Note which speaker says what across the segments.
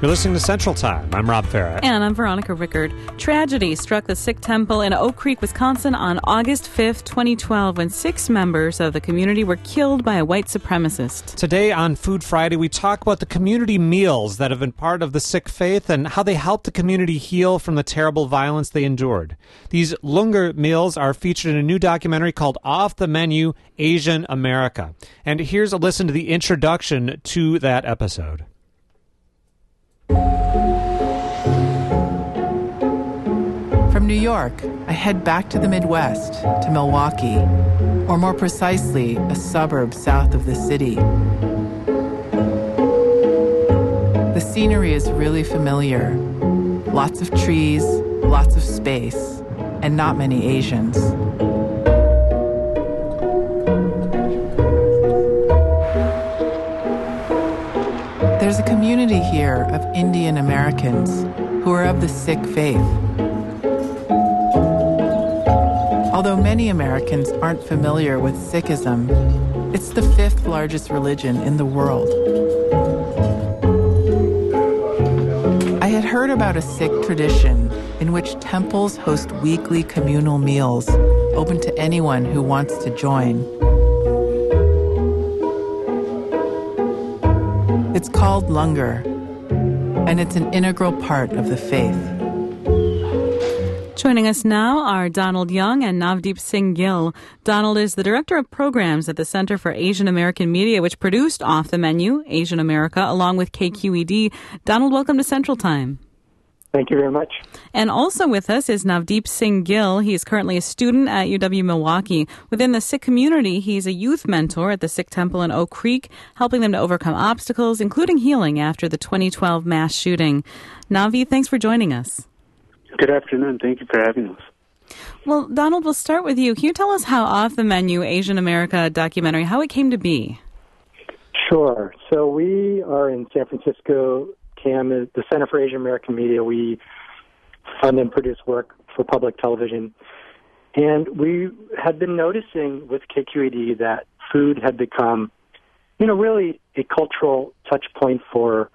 Speaker 1: You're listening to Central Time. I'm Rob Farah.
Speaker 2: And I'm Veronica Rickard. Tragedy struck the Sikh temple in Oak Creek, Wisconsin on August 5th, 2012, when 6 members of the community were killed by a white supremacist.
Speaker 1: Today on Food Friday, we talk about the community meals that have been part of the Sikh faith and how they help the community heal from the terrible violence they endured. These Langar meals are featured in a new documentary called Off the Menu, Asian America. And here's a listen to the introduction to that episode.
Speaker 3: From New York, I head back to the Midwest, to Milwaukee, or more precisely, a suburb south of the city. The scenery is really familiar. Lots of trees, lots of space, and not many Asians. There's a community here of Indian Americans who are of the Sikh faith. Although many Americans aren't familiar with Sikhism, it's the 5th largest religion in the world. I had heard about a Sikh tradition in which temples host weekly communal meals open to anyone who wants to join. It's called Langar, and it's an integral part of the faith.
Speaker 2: Joining us now are Donald Young and Navdeep Singh Gill. Donald is the Director of Programs at the Center for Asian American Media, which produced Off the Menu, Asian America, along with KQED. Donald, welcome to Central Time.
Speaker 4: Thank you very much.
Speaker 2: And also with us is Navdeep Singh Gill. He is currently a student at UW-Milwaukee. Within the Sikh community, he's a youth mentor at the Sikh Temple in Oak Creek, helping them to overcome obstacles, including healing after the 2012 mass shooting. Navi, thanks for joining us.
Speaker 4: Good afternoon. Thank you for having us.
Speaker 2: Well, Donald, we'll start with you. Can you tell us how Off the Menu, Asian America documentary, how it came to be?
Speaker 4: Sure. So we are in San Francisco. CAM is the Center for Asian American Media. We fund and produce work for public television. And we had been noticing with KQED that food had become, really a cultural touch point for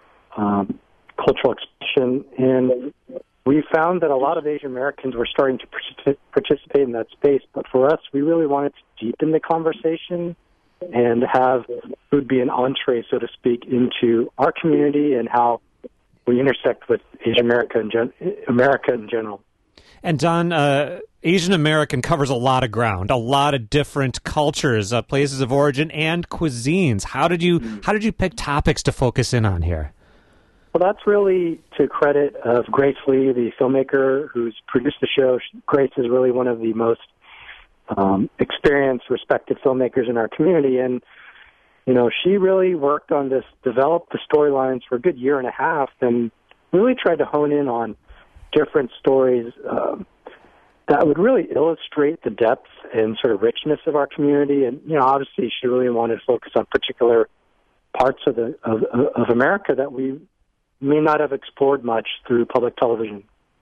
Speaker 4: cultural expression. And we found that a lot of Asian Americans were starting to participate in that space. But for us, we really wanted to deepen the conversation and have food be an entree, so to speak, into our community and how we intersect with Asian America America in general.
Speaker 1: And Don, Asian American covers a lot of ground, a lot of different cultures, places of origin, and cuisines. How did you pick topics to focus in on here?
Speaker 4: Well, that's really to credit of Grace Lee, the filmmaker who's produced the show. Grace is really one of the most experienced, respected filmmakers in our community. And, she really worked on this, developed the storylines for a good year and a half, and really tried to hone in on different stories that would really illustrate the depth and sort of richness of our community. And, obviously she really wanted to focus on particular parts of America that we may not have explored much through public television.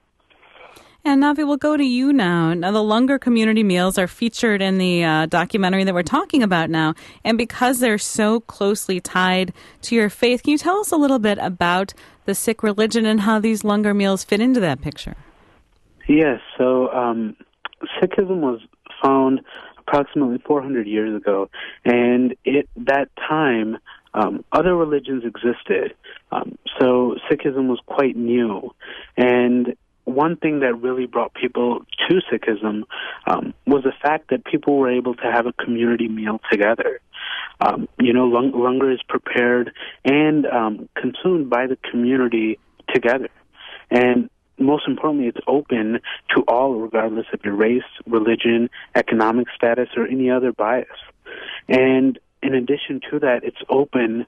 Speaker 2: And Navi, we'll go to you now. Now, the Langar community meals are featured in the documentary that we're talking about now. And because they're so closely tied to your faith, can you tell us a little bit about the Sikh religion and how these Langar meals fit into that picture?
Speaker 5: Yes. So Sikhism was found approximately 400 years ago. And at that time, other religions existed. So Sikhism was quite new. And one thing that really brought people to Sikhism was the fact that people were able to have a community meal together. Langar is prepared and consumed by the community together. And most importantly, it's open to all, regardless of your race, religion, economic status, or any other bias. And in addition to that, it's open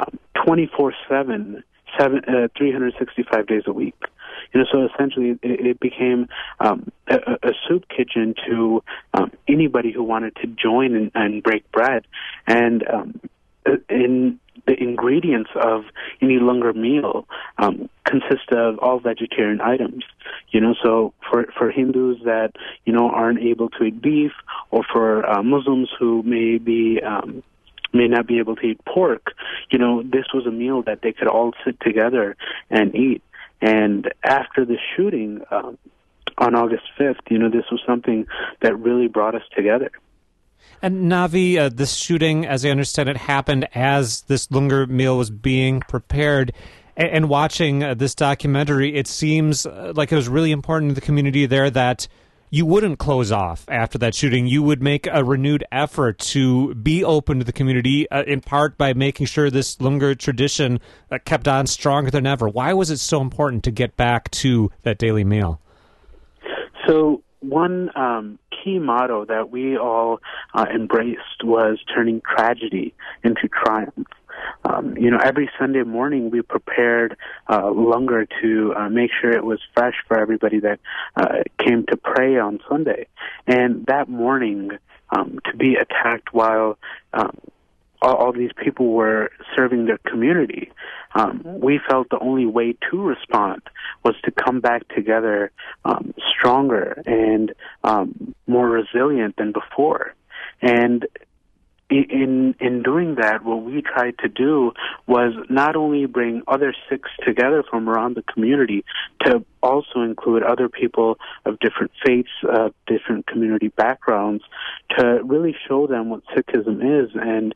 Speaker 5: 24/7, 365 days a week. So essentially it became a soup kitchen to anybody who wanted to join and break bread. And in the ingredients of any Langar meal consist of all vegetarian items. So for Hindus that, aren't able to eat beef, or for Muslims who may be may not be able to eat pork, this was a meal that they could all sit together and eat. And after the shooting on August 5th, this was something that really brought us together.
Speaker 1: And Navi, this shooting, as I understand it, happened as this Lungar meal was being prepared. And watching this documentary, it seems like it was really important to the community there that you wouldn't close off after that shooting. You would make a renewed effort to be open to the community, in part by making sure this Lungar tradition kept on stronger than ever. Why was it so important to get back to that daily meal?
Speaker 5: So one key motto that we all embraced was turning tragedy into triumph. Every Sunday morning we prepared Lungar to make sure it was fresh for everybody that came to pray on Sunday. And that morning, to be attacked while all these people were serving their community, we felt the only way to respond was to come back together stronger and more resilient than before. And in doing that, what we tried to do was not only bring other Sikhs together from around the community, to also include other people of different faiths, different community backgrounds, to really show them what Sikhism is. And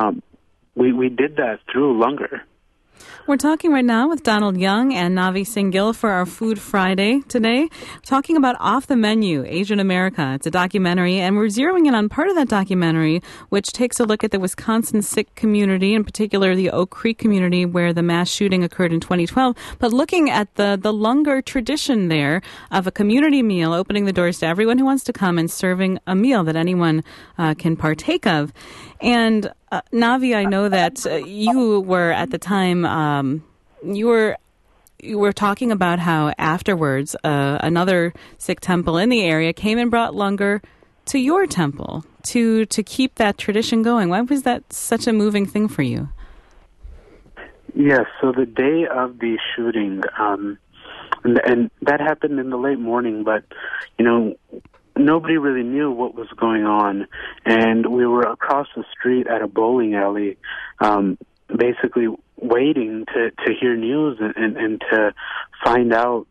Speaker 5: we did that through Lungar.
Speaker 2: We're talking right now with Donald Young and Navi Singh Gill for our Food Friday today, talking about Off the Menu, Asian America. It's a documentary, and we're zeroing in on part of that documentary, which takes a look at the Wisconsin Sikh community, in particular the Oak Creek community where the mass shooting occurred in 2012, but looking at the Lungar tradition there of a community meal, opening the doors to everyone who wants to come and serving a meal that anyone can partake of. And Navi, I know that you were at the time, you were talking about how afterwards another Sikh temple in the area came and brought Lungar to your temple to keep that tradition going. Why was that such a moving thing for you?
Speaker 5: Yes, so the day of the shooting, and that happened in the late morning, but, nobody really knew what was going on, and we were across the street at a bowling alley, basically waiting to hear news and to find out,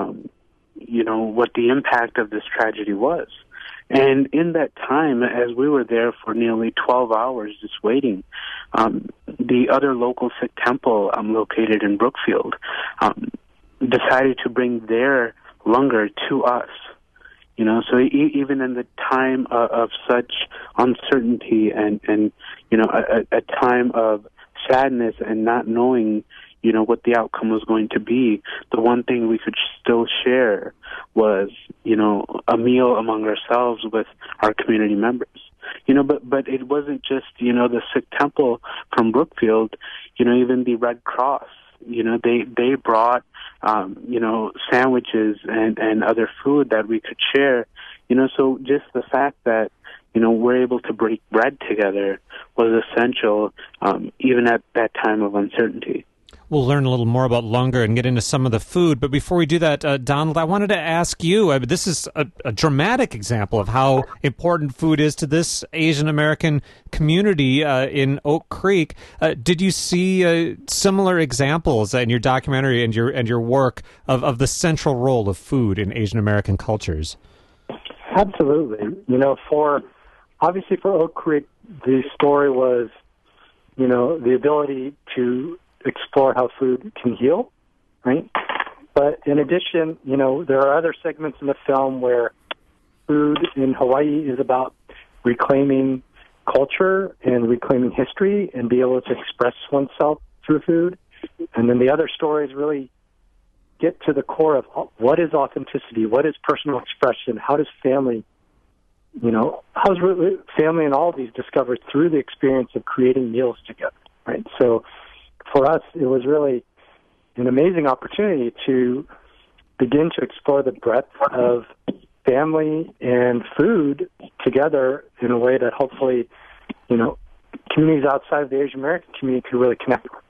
Speaker 5: what the impact of this tragedy was. And in that time, as we were there for nearly 12 hours just waiting, the other local Sikh temple located in Brookfield decided to bring their Lungar to us. So even in the time of such uncertainty and a time of sadness and not knowing, what the outcome was going to be, the one thing we could still share was, a meal among ourselves with our community members. But it wasn't just, the Sikh temple from Brookfield, even the Red Cross, they brought, sandwiches and other food that we could share, so just the fact that, we're able to break bread together was essential, even at that time of uncertainty.
Speaker 1: We'll learn a little more about Lungar and get into some of the food. But before we do that, Donald, I wanted to ask you, this is a dramatic example of how important food is to this Asian American community in Oak Creek. Did you see similar examples in your documentary and your work of the central role of food in Asian American cultures?
Speaker 4: Absolutely. Obviously for Oak Creek, the story was, the ability to explore how food can heal, right? But in addition, there are other segments in the film where food in Hawaii is about reclaiming culture and reclaiming history and be able to express oneself through food. And then the other stories really get to the core of what is authenticity, what is personal expression, how does family, how's family and all of these discovered through the experience of creating meals together, right? So for us, it was really an amazing opportunity to begin to explore the breadth of family and food together in a way that hopefully, communities outside of the Asian American community could really connect with.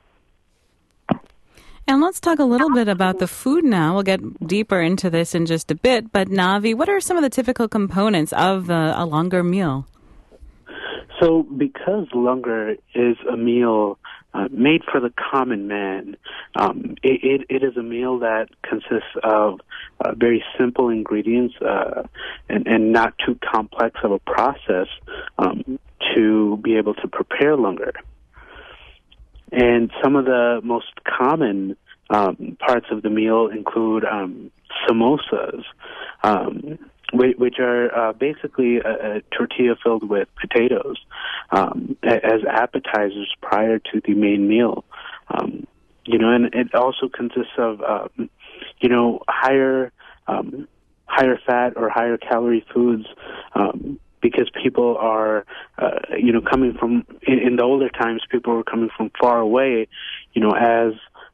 Speaker 2: And let's talk a little bit about the food now. We'll get deeper into this in just a bit. But Navi, what are some of the typical components of a Lungar meal?
Speaker 5: So because lungar is a meal made for the common man, it is a meal that consists of very simple ingredients and not too complex of a process to be able to prepare lungar. And some of the most common parts of the meal include samosas, which are basically a tortilla filled with potatoes as appetizers prior to the main meal. And it also consists of higher fat or higher calorie foods because people are coming from in the older times. People were coming from far away, as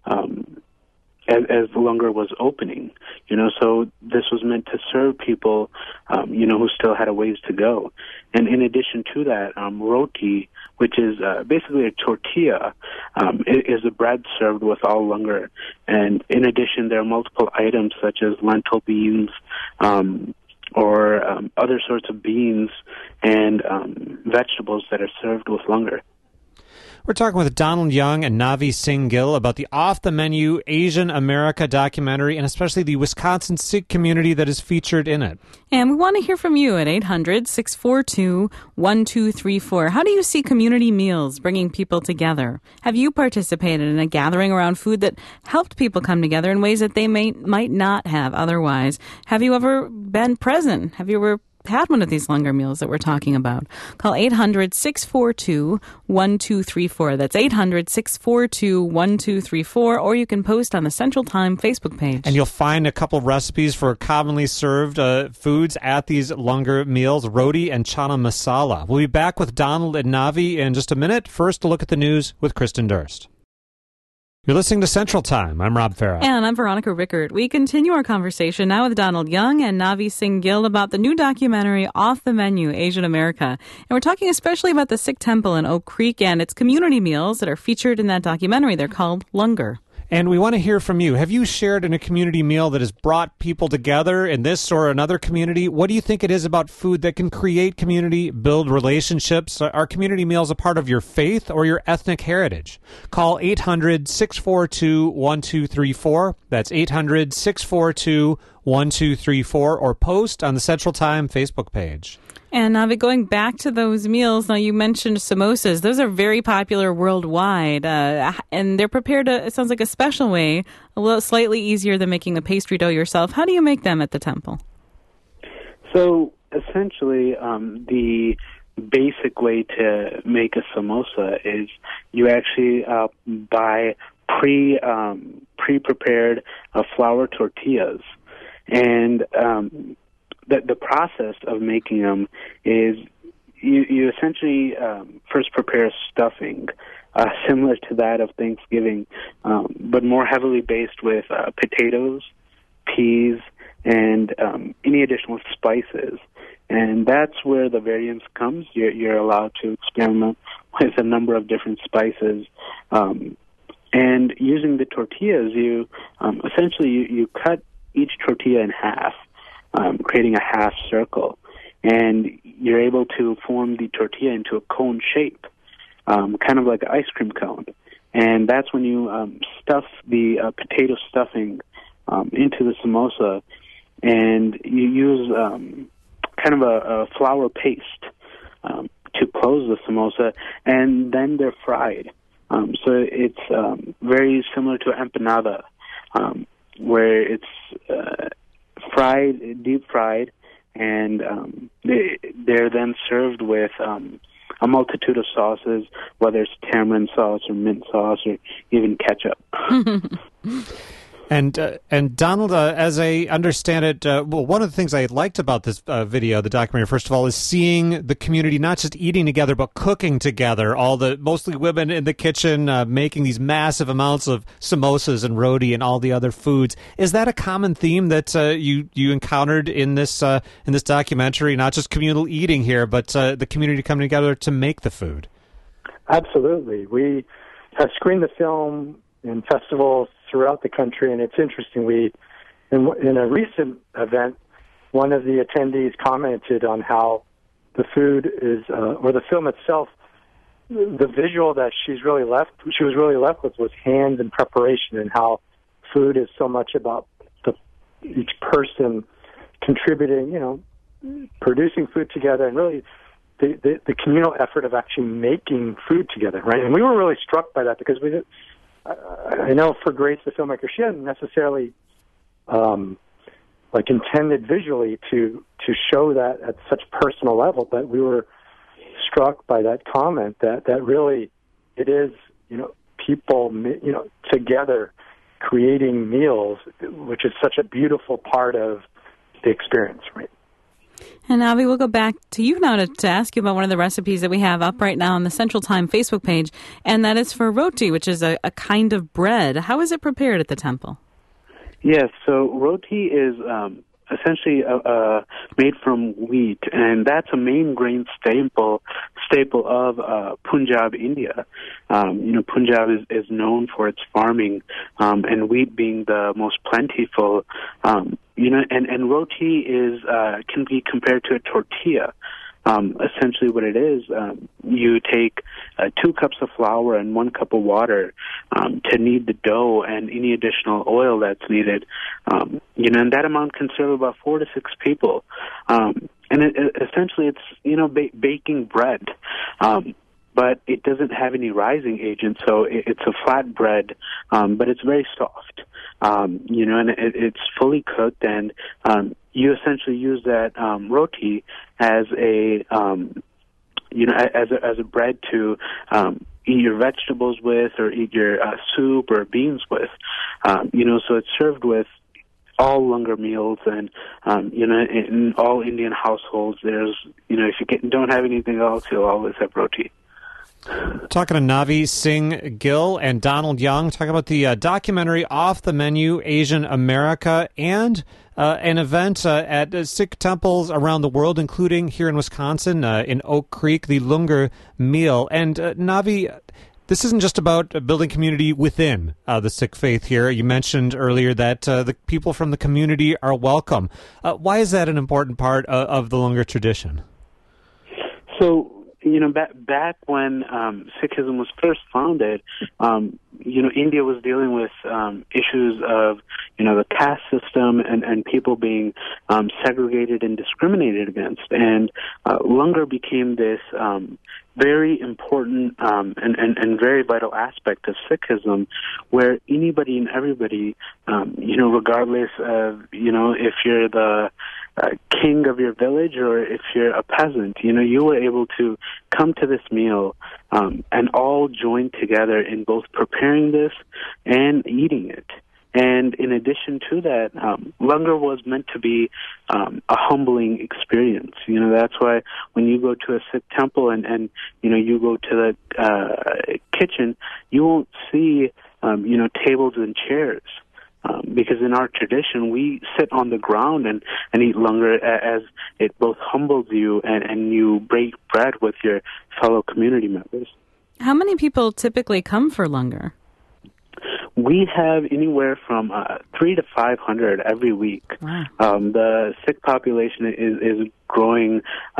Speaker 5: the lungar was opening, so this was meant to serve people, who still had a ways to go. And in addition to that, roti, which is basically a tortilla, is a bread served with all lungar. And in addition, there are multiple items such as lentil beans, or other sorts of beans and vegetables that are served with lungar.
Speaker 1: We're talking with Donald Young and Navi Singh Gill about the off-the-menu Asian America documentary and especially the Wisconsin Sikh community that is featured in it.
Speaker 2: And we want to hear from you at 800-642-1234. How do you see community meals bringing people together? Have you participated in a gathering around food that helped people come together in ways that they might not have otherwise? Have you ever been present? Have you ever had one of these lungar meals that we're talking about? Call 800-642-1234. That's 800-642-1234, or you can post on the Central Time Facebook page.
Speaker 1: And you'll find a couple of recipes for commonly served foods at these lungar meals, roti and chana masala. We'll be back with Donald and Navi in just a minute. First, a look at the news with Kristen Durst. You're listening to Central Time. I'm Rob Farah.
Speaker 2: And I'm Veronica Rickert. We continue our conversation now with Donald Young and Navi Singh Gill about the new documentary Off the Menu, Asian America. And we're talking especially about the Sikh temple in Oak Creek and its community meals that are featured in that documentary. They're called lungar.
Speaker 1: And we want to hear from you. Have you shared in a community meal that has brought people together in this or another community? What do you think it is about food that can create community, build relationships? Are community meals a part of your faith or your ethnic heritage? Call 800-642-1234. That's 800-642-1234, or post on the Central Time Facebook page.
Speaker 2: And Navi, going back to those meals, now you mentioned samosas. Those are very popular worldwide, and they're prepared, it sounds like, a special way, a little slightly easier than making the pastry dough yourself. How do you make them at the temple?
Speaker 5: So, essentially, the basic way to make a samosa is you actually buy pre-prepared flour tortillas, and the process of making them is you essentially first prepare stuffing similar to that of Thanksgiving, but more heavily based with potatoes, peas, and any additional spices. And that's where the variance comes. You're allowed to experiment with a number of different spices. And using the tortillas, you cut each tortilla in half, creating a half circle, and you're able to form the tortilla into a cone shape, kind of like an ice cream cone. And that's when you stuff the potato stuffing into the samosa, and you use kind of a flour paste to close the samosa, and then they're fried. So it's very similar to empanada, where it's deep fried, and they're then served with a multitude of sauces, whether it's tamarind sauce or mint sauce or even ketchup.
Speaker 1: And Donald, as I understand it, one of the things I liked about this video, the documentary, first of all, is seeing the community not just eating together, but cooking together. Mostly women in the kitchen making these massive amounts of samosas and roti and all the other foods. Is that a common theme that you encountered in this documentary? Not just communal eating here, but the community coming together to make the food.
Speaker 4: Absolutely. We have screened the film in festivals throughout the country, and it's interesting. In a recent event, one of the attendees commented on how the food is, or the film itself, the visual that she was really left with was hands and preparation, and how food is so much about each person contributing, producing food together, and really the communal effort of actually making food together, right? And we were really struck by that because I know for Grace, the filmmaker, she hadn't necessarily intended visually to show that at such personal level, but we were struck by that comment that really it is, people, together creating meals, which is such a beautiful part of the experience, right?
Speaker 2: And Avi, we'll go back to you now to ask you about one of the recipes that we have up right now on the Central Time Facebook page, and that is for roti, which is a kind of bread. How is it prepared at the temple?
Speaker 5: Yes, so roti is essentially made from wheat, and that's a main grain staple of Punjab, India. Punjab is known for its farming, and wheat being the most plentiful. And roti is can be compared to a tortilla. Essentially what it is, you take 2 cups of flour and 1 cup of water to knead the dough and any additional oil that's needed. And that amount can serve about 4 to 6 people. Essentially it's, baking bread. But it doesn't have any rising agent, so it's a flat bread, but it's very soft. And it's fully cooked, and you essentially use that roti as a as a bread to eat your vegetables with, or eat your soup or beans with. So it's served with all Langar meals, and in all Indian households, there's if you don't have anything else, you'll always have roti.
Speaker 1: Talking to Navi Singh Gill and Donald Young, talking about the documentary Off the Menu, Asian America, and an event at Sikh temples around the world, including here in Wisconsin, in Oak Creek, the Langar meal. And Navi, this isn't just about building community within the Sikh faith here. You mentioned earlier that the people from the community are welcome. Why is that an important part of the Langar tradition?
Speaker 5: So, back when Sikhism was first founded, India was dealing with issues of, the caste system and people being segregated and discriminated against. And Langar became this very important and very vital aspect of Sikhism, where anybody and everybody, regardless of, if you're the king of your village or if you're a peasant, you were able to come to this meal and all join together in both preparing this and eating it. And in addition to that, Langar was meant to be a humbling experience. That's why when you go to a Sikh temple and you go to the kitchen, you won't see, tables and chairs. Because in our tradition, we sit on the ground and eat Langar, as it both humbles you and you break bread with your fellow community members.
Speaker 2: How many people typically come for Langar?
Speaker 5: We have anywhere from 300 to 500 every week.
Speaker 2: Wow.
Speaker 5: The Sikh population is growing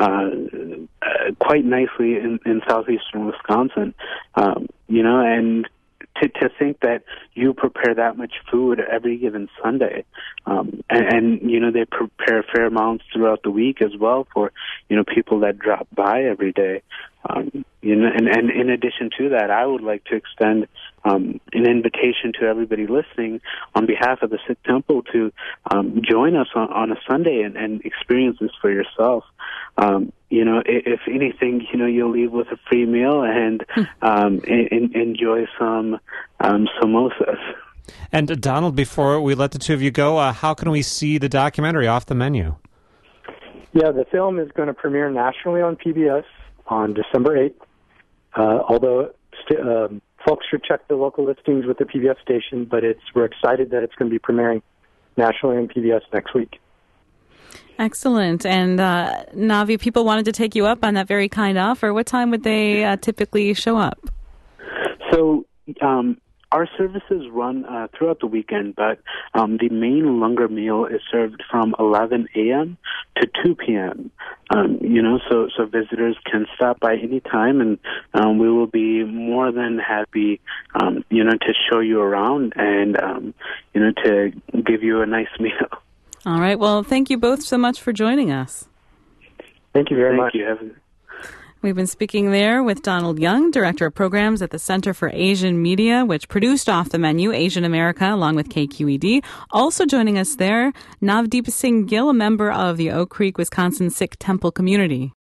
Speaker 5: quite nicely in southeastern Wisconsin, and to think that you prepare that much food every given Sunday, and they prepare fair amounts throughout the week as well for people that drop by every day. And in addition to that, I would like to extend an invitation to everybody listening on behalf of the Sikh Temple to join us on a Sunday and experience this for yourself. If anything, you'll leave with a free meal and enjoy some samosas.
Speaker 1: And Donald, before we let the two of you go, how can we see the documentary Off the Menu?
Speaker 4: Yeah, the film is going to premiere nationally on PBS on December 8th, although folks should check the local listings with the PBS station, but we're excited that it's going to be premiering nationally on PBS next week.
Speaker 2: Excellent. And Navi, people wanted to take you up on that very kind offer. What time would they typically show up?
Speaker 5: So our services run throughout the weekend, but the main Langar meal is served from 11 a.m. to 2 p.m. So visitors can stop by any time, and we will be more than happy, to show you around and, to give you a nice meal.
Speaker 2: All right. Well, thank you both so much for joining us.
Speaker 4: Thank you very much.
Speaker 5: Thank you.
Speaker 2: We've been speaking there with Donald Young, Director of Programs at the Center for Asian Media, which produced Off the Menu, Asian America, along with KQED. Also joining us there, Navdeep Singh Gill, a member of the Oak Creek, Wisconsin Sikh Temple community.